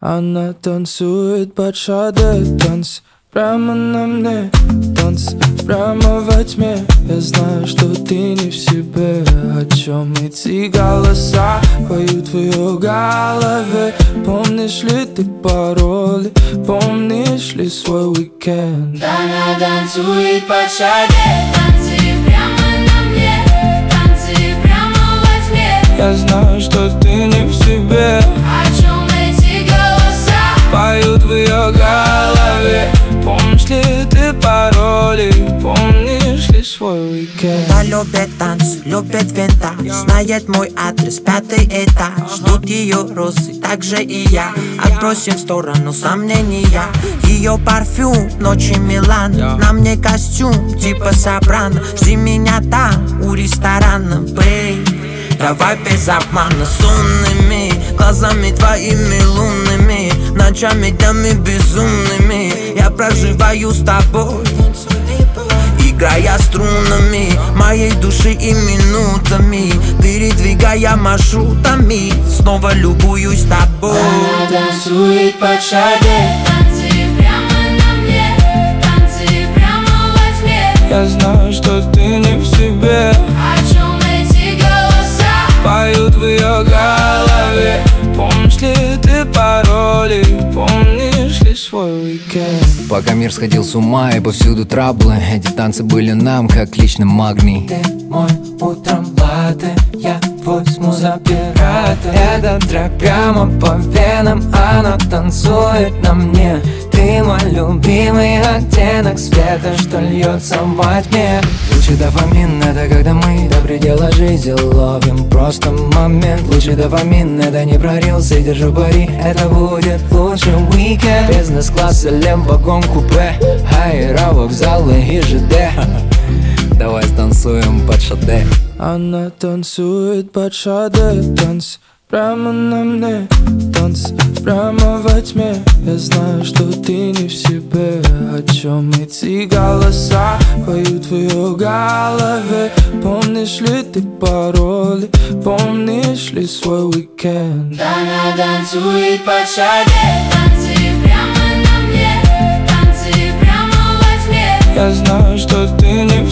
Она танцует под шаде, танц прямо на мне, танц прямо во тьме. Я знаю, что ты не в себе. О чем эти голоса поют в ее голове? Помнишь ли ты пароли? Помнишь ли свой уикенд? Она танцует под шаде, танцы прямо на мне, танцы прямо во тьме. Я знаю, что ты не в себе. О чем эти голоса поют в ее голове? Помнишь ли ты пароли? Помнишь ли свой уикенд? Она любит танцы, любит винтаж, знает мой адрес, 5-й этаж. Ждут ее розы, так же и я. Отбросим в сторону сомнения. Ее парфюм, ночи Милан. На мне костюм, типа Сопрано. Жди меня там, у ресторана, бэй. Давай без обмана, с умными глазами твоими лунными, ночами, днями безумными. Я проживаю с тобой, играя струнами моей души и минутами, передвигая маршрутами, снова любуюсь тобой. Она танцует под шаде, танцы прямо на мне, танцы прямо во тьме. Я знаю, что ты не в себе. О чем эти голоса поют в ее голове? Помнишь ли ты пароли? Помнишь ли свой уикенд? Пока мир сходил с ума и повсюду траблы, эти танцы были нам как личный магний. Ты мой утром латте, я возьму за пирата. Этот трек прямо по венам, она танцует на мне. Ты мой любимый оттенок света, что льется во тьме. Лучший дофамин — это когда мы до предела жизни ловим просто момент. Лучший дофамин — это не про рилсы, держу пари, это будет лучший уикенд. Бизнес-класс или вагон-купе, аэровокзалы и ЖД. Давай станцуем под шаде. Она танцует под шаде, танц прямо на мне, танц прямо во тьме. Я знаю, что ты не в себе. О чем эти голоса поют в ее голове? Помнишь ли ты пароли? Помнишь ли свой уикенд? Она танцует под шаде, танцы прямо на мне, танцы прямо во тьме. Я знаю, что ты не